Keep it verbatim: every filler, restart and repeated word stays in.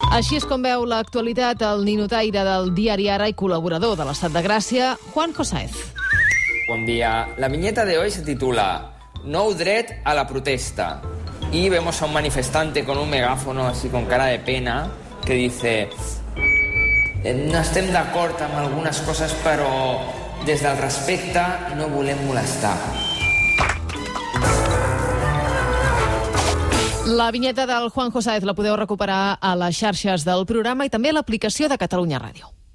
Així és com veu l'actualitat el ninotaire del diari Ara i col·laborador de l'Estat de Gràcia, Juanjo Sáez. Buen día. La viñeta de hoy se titula No dret a la protesta. Y vemos a un manifestante con un megáfono así con cara de pena que dice no estem d'acord amb algunes coses, però des del respecte no volem molestar. La vinyeta del Juanjo Sáez la podeu recuperar a les xarxes del programa i també a l'aplicació de Catalunya Ràdio.